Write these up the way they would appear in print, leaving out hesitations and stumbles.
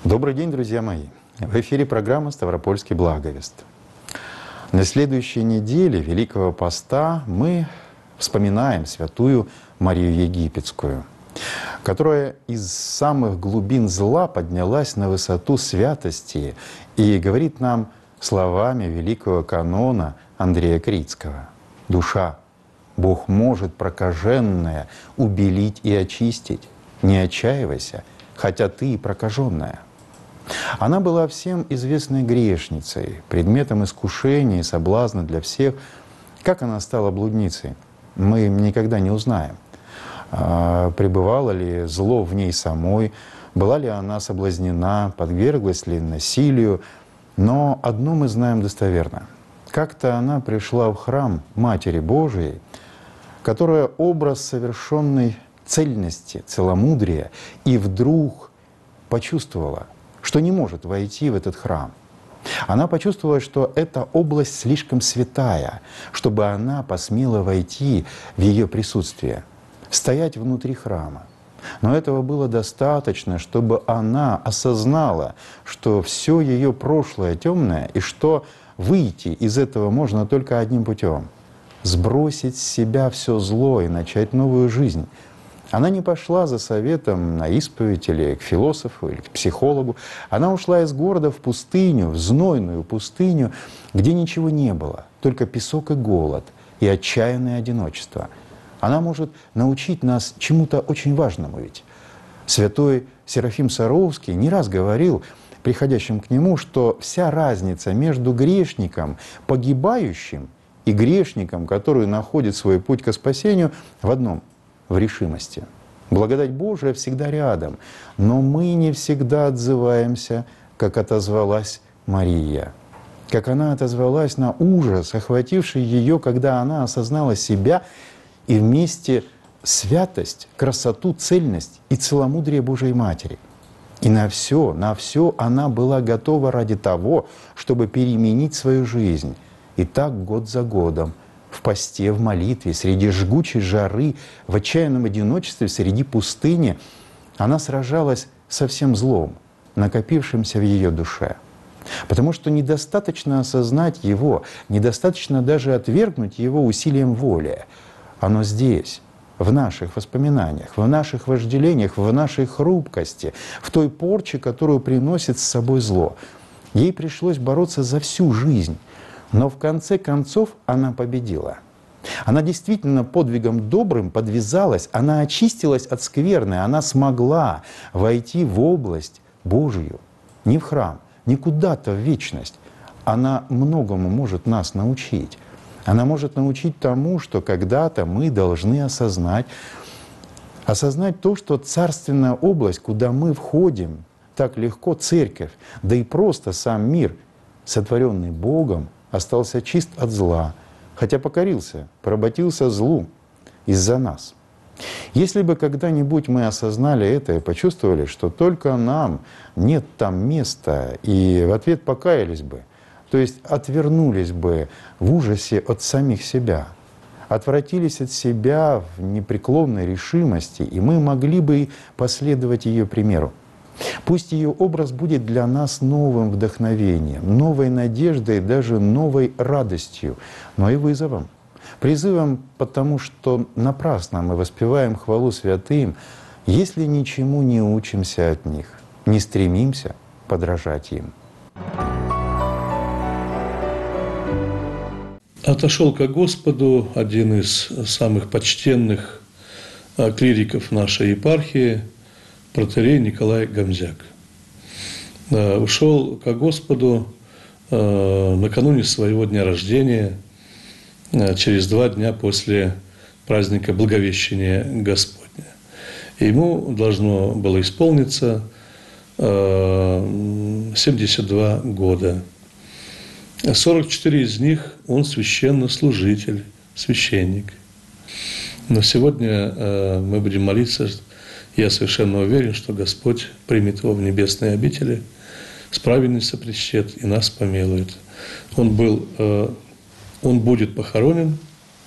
Добрый день, друзья мои! В эфире программа «Ставропольский благовест». На следующей неделе Великого Поста мы вспоминаем святую Марию Египетскую, которая из самых глубин зла поднялась на высоту святости и говорит нам словами великого канона Андрея Критского: «Душа, Бог может прокаженное убелить и очистить. Не отчаивайся, хотя ты и прокаженная». Она была всем известной грешницей, предметом искушения и соблазна для всех. Как она стала блудницей, мы никогда не узнаем. Пребывало ли зло в ней самой, была ли она соблазнена, подверглась ли насилию. Но одно мы знаем достоверно. Как-то она пришла в храм Матери Божией, которая образ совершенной цельности, целомудрия, и вдруг почувствовала, что не может войти в этот храм. Она почувствовала, что эта область слишком святая, чтобы она посмела войти в ее присутствие, стоять внутри храма. Но этого было достаточно, чтобы она осознала, что все ее прошлое темное, и что выйти из этого можно только одним путем — сбросить с себя все зло и начать новую жизнь. Она не пошла за советом на исповедь или к философу, или к психологу. Она ушла из города в пустыню, в знойную пустыню, где ничего не было, только песок и голод, и отчаянное одиночество. Она может научить нас чему-то очень важному ведь. Святой Серафим Саровский не раз говорил приходящим к нему, что вся разница между грешником, погибающим, и грешником, который находит свой путь ко спасению, в одном — в решимости. Благодать Божия всегда рядом, но мы не всегда отзываемся, как отозвалась Мария. Как она отозвалась на ужас, охвативший ее, когда она осознала себя и вместе святость, красоту, цельность и целомудрие Божией Матери. И на все она была готова ради того, чтобы переменить свою жизнь. И так год за годом, в посте, в молитве, среди жгучей жары, в отчаянном одиночестве, среди пустыни, она сражалась со всем злом, накопившимся в ее душе. Потому что недостаточно осознать его, недостаточно даже отвергнуть его усилием воли. Оно здесь, в наших воспоминаниях, в наших вожделениях, в нашей хрупкости, в той порче, которую приносит с собой зло. Ей пришлось бороться за всю жизнь. Но в конце концов она победила. Она действительно подвигом добрым подвязалась, она очистилась от скверны, она смогла войти в область Божию, не в храм, не куда-то в вечность. Она многому может нас научить. Она может научить тому, что когда-то мы должны осознать то, что царственная область, куда мы входим так легко, церковь, да и просто сам мир, сотворенный Богом, остался чист от зла, хотя покорился, поработился злу из-за нас. Если бы когда-нибудь мы осознали это и почувствовали, что только нам нет там места, и в ответ покаялись бы, то есть отвернулись бы в ужасе от самих себя, отвратились от себя в непреклонной решимости, и мы могли бы последовать ее примеру. Пусть ее образ будет для нас новым вдохновением, новой надеждой, даже новой радостью, но и вызовом. Призывом, потому что напрасно мы воспеваем хвалу святым, если ничему не учимся от них, не стремимся подражать им. Отошел ко Господу один из самых почтенных клириков нашей епархии, протоиерей Николай Гомзяк. Ушел ко Господу накануне своего дня рождения, через 2 дня после праздника Благовещения Господня. И ему должно было исполниться 72 года. 44 из них он священнослужитель, священник. Но сегодня мы будем молиться. Я совершенно уверен, что Господь примет его в небесные обители, с праведностью сопричтет и нас помилует. Он будет похоронен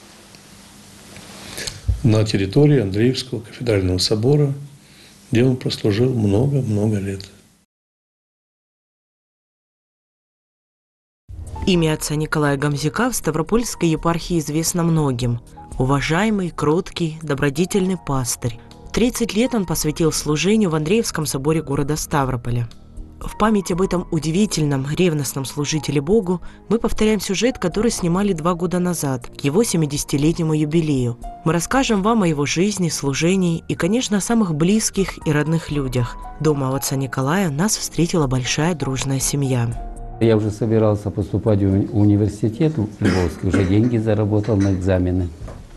на территории Андреевского кафедрального собора, где он прослужил много-много лет. Имя отца Николая Гамзюка в Ставропольской епархии известно многим. Уважаемый, кроткий, добродетельный пастырь. 30 лет он посвятил служению в Андреевском соборе города Ставрополя. В память об этом удивительном, ревностном служителе Богу мы повторяем сюжет, который снимали 2 года назад, к его 70-летнему юбилею. Мы расскажем вам о его жизни, служении и, конечно, о самых близких и родных людях. Дома у отца Николая нас встретила большая дружная семья. Я уже собирался поступать в университет Львовский, уже деньги заработал на экзамены.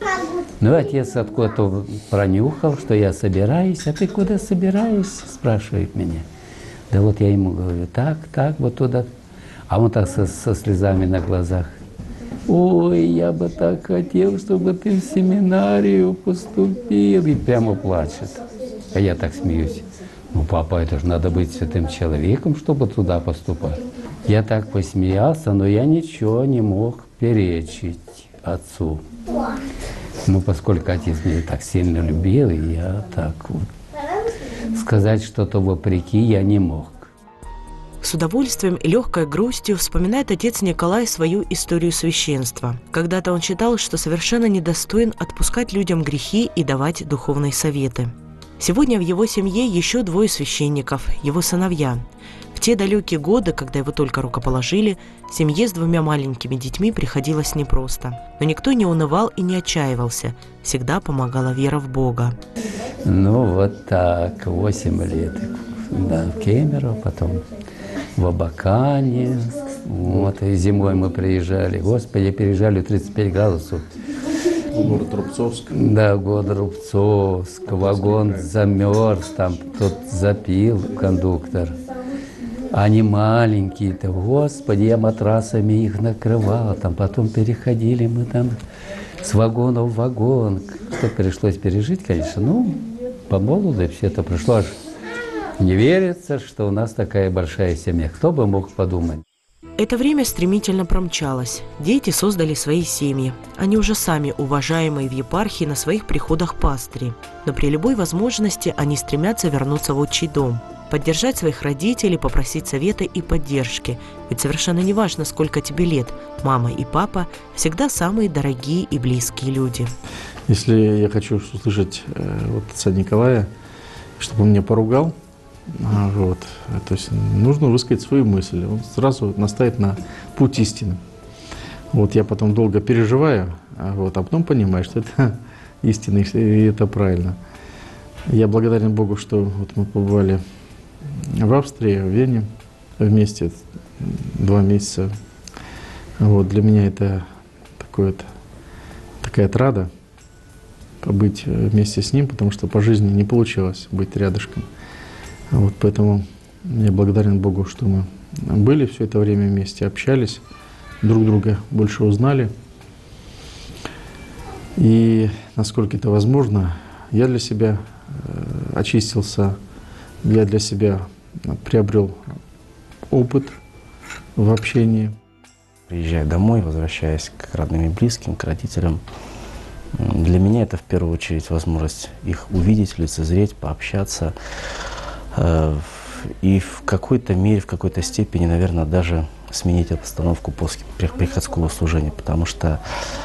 Но отец откуда-то пронюхал, что я собираюсь. «А ты куда собираешься?» – спрашивает меня. Да вот я ему говорю, так, вот туда. А он так со слезами на глазах. «Ой, я бы так хотел, чтобы ты в семинарию поступил». И прямо плачет. А я так смеюсь. «Ну, папа, это же надо быть святым человеком, чтобы туда поступать». Я так посмеялся, но я ничего не мог перечить отцу. Ну, поскольку отец меня так сильно любил, и я так вот сказать что-то вопреки я не мог. С удовольствием и легкой грустью вспоминает отец Николай свою историю священства. Когда-то он считал, что совершенно недостоин отпускать людям грехи и давать духовные советы. Сегодня в его семье еще 2 священников, его сыновья. В те далекие годы, когда его только рукоположили, семье с 2 маленькими детьми приходилось непросто. Но никто не унывал и не отчаивался. Всегда помогала вера в Бога. Ну, вот так, 8 лет. Да, в Кемерово, потом в Абакане. Вот, и зимой мы приезжали. Господи, переезжали 35 градусов. В город Рубцовск. Да, в город Рубцовск. Вагон замерз, там кто-то запил, кондуктор. Они маленькие-то, Господи, я матрасами их накрывал, там потом переходили мы там с вагона в вагон. Что пришлось пережить, конечно, ну, по молоду все это пришло. Аж не верится, что у нас такая большая семья. Кто бы мог подумать? Это время стремительно промчалось. Дети создали свои семьи. Они уже сами уважаемые в епархии на своих приходах пастыри. Но при любой возможности они стремятся вернуться в отчий дом. Поддержать своих родителей, попросить совета и поддержки. Ведь совершенно не важно, сколько тебе лет. Мама и папа всегда самые дорогие и близкие люди. Если я хочу услышать вот отца Николая, чтобы он меня поругал, вот, то есть нужно высказать свою мысль. Он сразу наставит на путь истины. Вот я потом долго переживаю, вот, а потом понимаю, что это истина и это правильно. Я благодарен Богу, что вот мы побывали в Австрии, в Вене вместе 2 месяца. Вот, для меня это такая отрада побыть вместе с ним, потому что по жизни не получилось быть рядышком. Вот, поэтому я благодарен Богу, что мы были все это время вместе, общались, друг друга больше узнали. И насколько это возможно, я для себя очистился, я для себя приобрел опыт в общении. Приезжая домой, возвращаясь к родным и близким, к родителям, для меня это в первую очередь возможность их увидеть, лицезреть, пообщаться. И в какой-то мере, в какой-то степени, наверное, даже сменить обстановку после приходского служения, потому что,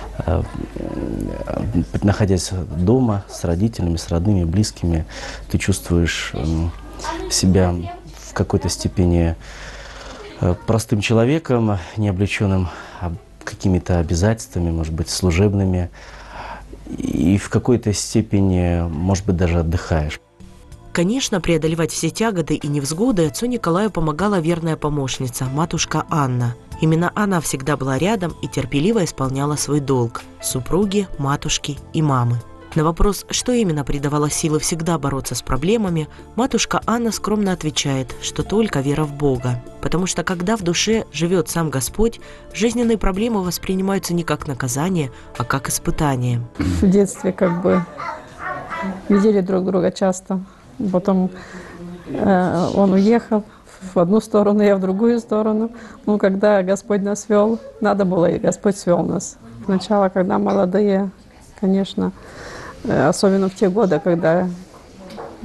находясь дома с родителями, с родными, близкими, ты чувствуешь себя в какой-то степени простым человеком, не облеченным какими-то обязательствами, может быть, служебными, и в какой-то степени, может быть, даже отдыхаешь. Конечно, преодолевать все тяготы и невзгоды отцу Николаю помогала верная помощница, матушка Анна. Именно она всегда была рядом и терпеливо исполняла свой долг – супруги, матушки и мамы. На вопрос, что именно придавало силы всегда бороться с проблемами, матушка Анна скромно отвечает, что только вера в Бога. Потому что когда в душе живет сам Господь, жизненные проблемы воспринимаются не как наказание, а как испытание. В детстве как бы видели друг друга часто. Потом он уехал в одну сторону, я в другую сторону. Ну, когда Господь нас вел, надо было, и Господь свел нас. Сначала, когда молодые, конечно, особенно в те годы, когда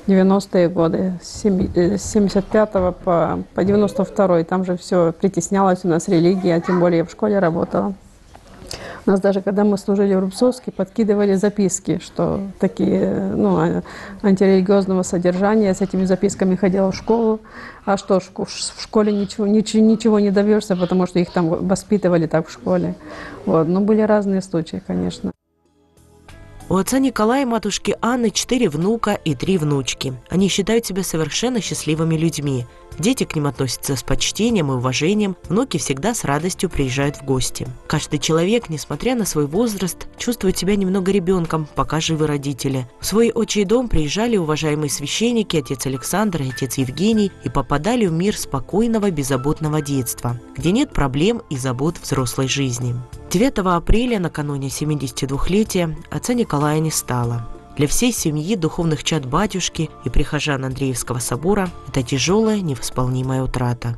90-е годы, с 75 по 92. Там же все притеснялось у нас религия, тем более я в школе работала. У нас даже, когда мы служили в Рубцовске, подкидывали записки, что такие, антирелигиозного содержания. Я с этими записками ходила в школу. А что, в школе ничего не добьешься, потому что их там воспитывали так в школе. Вот. Но были разные случаи, конечно. У отца Николая и матушки Анны 4 внука и 3 внучки. Они считают себя совершенно счастливыми людьми. Дети к ним относятся с почтением и уважением, внуки всегда с радостью приезжают в гости. Каждый человек, несмотря на свой возраст, чувствует себя немного ребенком, пока живы родители. В свой отчий дом приезжали уважаемые священники, отец Александр и отец Евгений, и попадали в мир спокойного, беззаботного детства, где нет проблем и забот взрослой жизни. 9 апреля, накануне 72-летия, отца Николая не стало. Для всей семьи, духовных чад батюшки и прихожан Андреевского собора это тяжелая, невосполнимая утрата.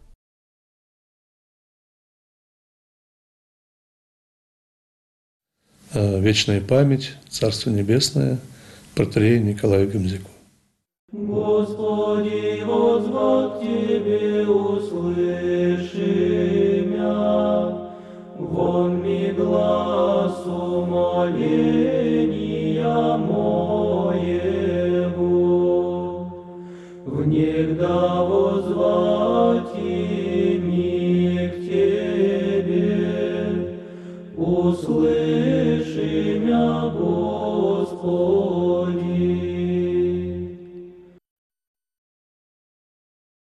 Вечная память, Царство Небесное, протоиерею Николаю Гомзяку. Господи, воззвать Тебе, услыши мя, вон ми глаз умоления моего, внегда воззвать ми к Тебе, услыши мя, Господи.